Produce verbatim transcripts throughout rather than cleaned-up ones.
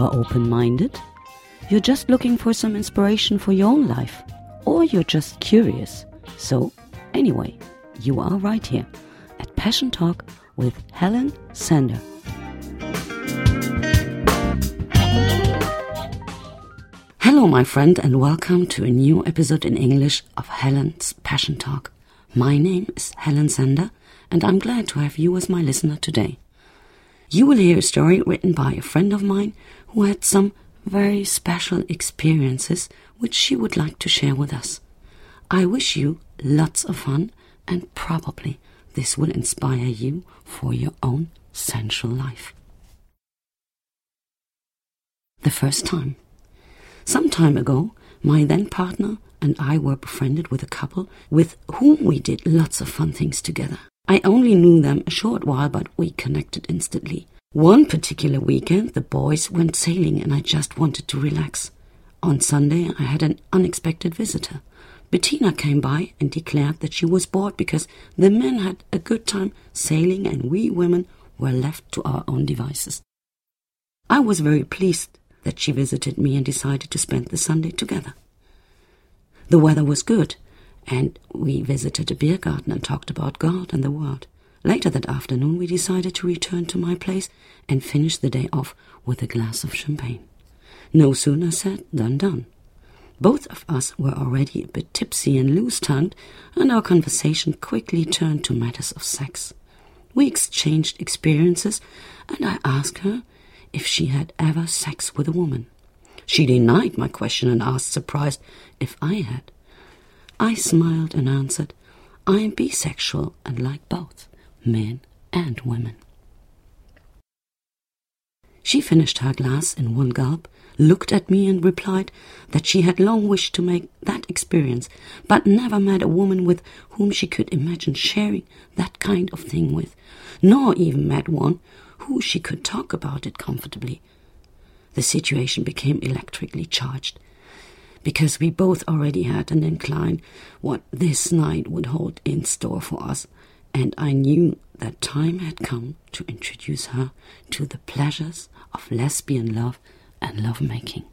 are open-minded, you're just looking for some inspiration for your own life, or you're just curious. So, anyway, you are right here at Passion Talk with Helen Sander. Hello, my friend, and welcome to a new episode in English of Helen's Passion Talk. My name is Helen Sander, and I'm glad to have you as my listener today. You will hear a story written by a friend of mine who had some very special experiences which she would like to share with us. I wish you lots of fun, and probably this will inspire you for your own sensual life. The first time. Some time ago, my then partner and I were befriended with a couple with whom we did lots of fun things together. I only knew them a short while, but we connected instantly. One particular weekend, the boys went sailing and I just wanted to relax. On Sunday, I had an unexpected visitor. Bettina came by and declared that she was bored because the men had a good time sailing and we women were left to our own devices. I was very pleased that she visited me and decided to spend the Sunday together. The weather was good, and we visited a beer garden and talked about God and the world. Later that afternoon, we decided to return to my place and finish the day off with a glass of champagne. No sooner said than done. Both of us were already a bit tipsy and loose-tongued, and our conversation quickly turned to matters of sex. We exchanged experiences, and I asked her if she had ever sex with a woman. She denied my question and asked, surprised, if I had. I smiled and answered, I am bisexual and like both men and women. She finished her glass in one gulp, looked at me and replied that she had long wished to make that experience, but never met a woman with whom she could imagine sharing that kind of thing with, nor even met one who she could talk about it comfortably. The situation became electrically charged, because we both already had an incline what this night would hold in store for us, and I knew that time had come to introduce her to the pleasures of lesbian love and lovemaking.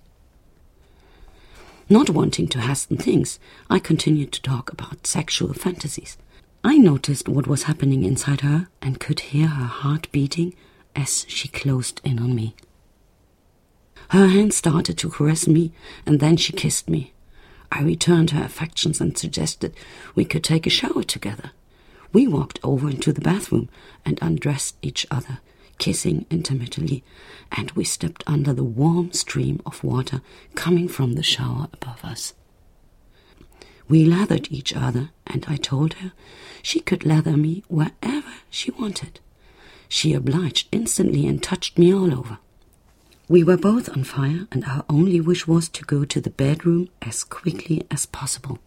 Not wanting to hasten things, I continued to talk about sexual fantasies. I noticed what was happening inside her and could hear her heart beating as she closed in on me. Her hand started to caress me, and then she kissed me. I returned her affections and suggested we could take a shower together. We walked over into the bathroom and undressed each other, kissing intermittently, and we stepped under the warm stream of water coming from the shower above us. We lathered each other, and I told her she could lather me wherever she wanted. She obliged instantly and touched me all over. We were both on fire, and our only wish was to go to the bedroom as quickly as possible.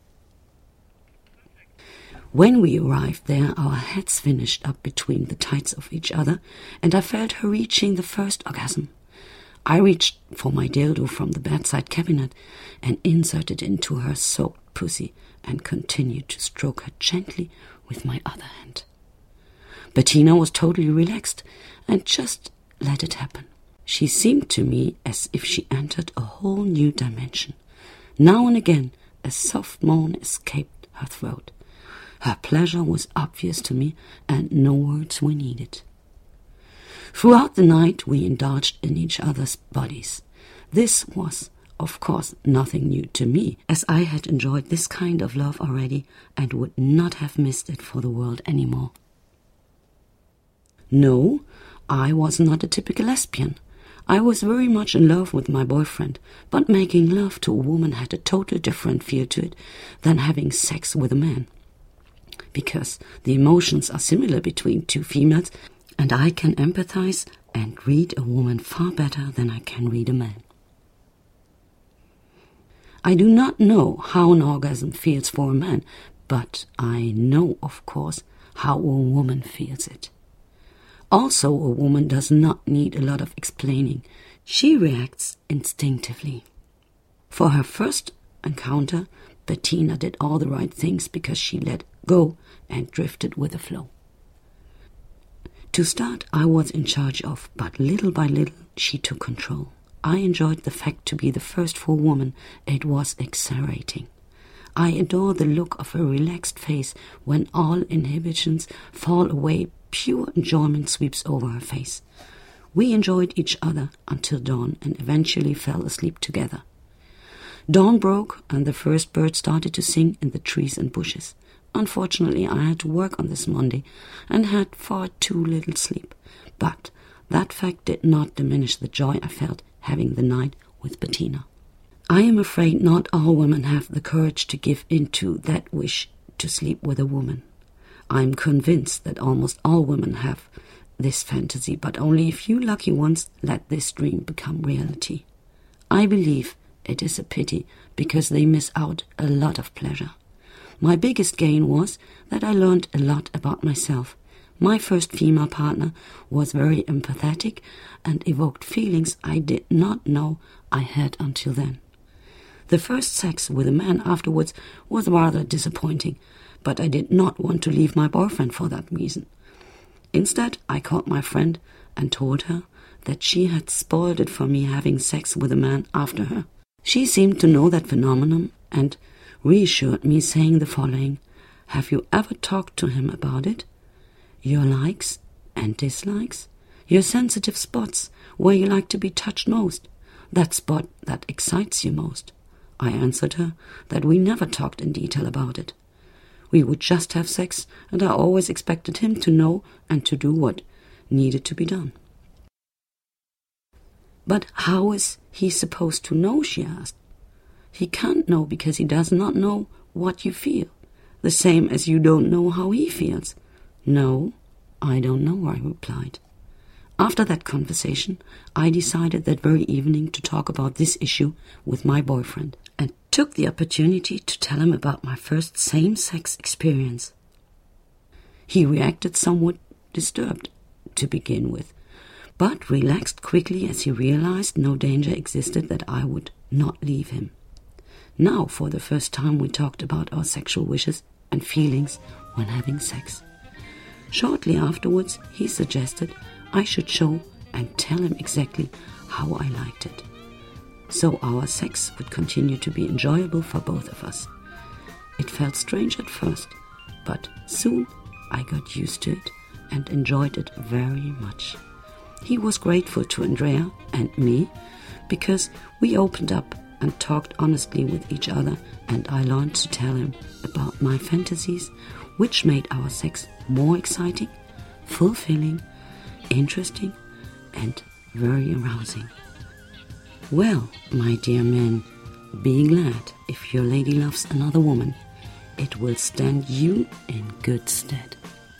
When we arrived there, our heads finished up between the tights of each other, and I felt her reaching the first orgasm. I reached for my dildo from the bedside cabinet and inserted it into her soaked pussy and continued to stroke her gently with my other hand. Bettina was totally relaxed and just let it happen. She seemed to me as if she entered a whole new dimension. Now and again, a soft moan escaped her throat. Her pleasure was obvious to me, and no words were needed. Throughout the night, we indulged in each other's bodies. This was, of course, nothing new to me, as I had enjoyed this kind of love already and would not have missed it for the world anymore. No, I was not a typical lesbian. I was very much in love with my boyfriend, but making love to a woman had a totally different feel to it than having sex with a man. Because the emotions are similar between two females, and I can empathize and read a woman far better than I can read a man. I do not know how an orgasm feels for a man, but I know, of course, how a woman feels it. Also, a woman does not need a lot of explaining. She reacts instinctively. For her first encounter, Bettina did all the right things because she let go and drifted with the flow. To start, I was in charge of, but little by little she took control. I enjoyed the fact to be the first for a woman. It was exhilarating. I adore the look of a relaxed face when all inhibitions fall away. Pure enjoyment sweeps over her face. We enjoyed each other until dawn and eventually fell asleep together. Dawn broke and the first bird started to sing in the trees and bushes. Unfortunately, I had to work on this Monday and had far too little sleep. But that fact did not diminish the joy I felt having the night with Bettina. I am afraid not all women have the courage to give in to that wish to sleep with a woman. I am convinced that almost all women have this fantasy, but only a few lucky ones let this dream become reality. I believe it is a pity because they miss out a lot of pleasure. My biggest gain was that I learned a lot about myself. My first female partner was very empathetic and evoked feelings I did not know I had until then. The first sex with a man afterwards was rather disappointing, but I did not want to leave my boyfriend for that reason. Instead, I called my friend and told her that she had spoiled it for me having sex with a man after her. She seemed to know that phenomenon and reassured me, saying the following: "Have you ever talked to him about it? Your likes and dislikes, your sensitive spots where you like to be touched most, that spot that excites you most." I answered her that we never talked in detail about it. We would just have sex, and I always expected him to know and to do what needed to be done. "But how is he supposed to know?" she asked. "He can't know because he does not know what you feel, the same as you don't know how he feels." "No, I don't know," I replied. After that conversation, I decided that very evening to talk about this issue with my boyfriend and took the opportunity to tell him about my first same-sex experience. He reacted somewhat disturbed to begin with, but relaxed quickly as he realized no danger existed that I would not leave him. Now, for the first time, we talked about our sexual wishes and feelings when having sex. Shortly afterwards, he suggested I should show and tell him exactly how I liked it, so our sex would continue to be enjoyable for both of us. It felt strange at first, but soon I got used to it and enjoyed it very much. He was grateful to Andrea and me because we opened up and talked honestly with each other, and I learned to tell him about my fantasies, which made our sex more exciting, fulfilling, interesting, and very arousing. Well, my dear men, be glad if your lady loves another woman. It will stand you in good stead.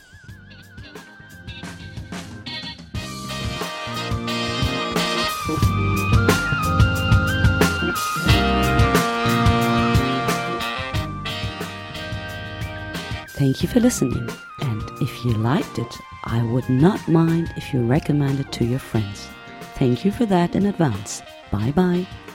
Thank you for listening, and if you liked it, I would not mind if you recommend it to your friends. Thank you for that in advance. Bye bye.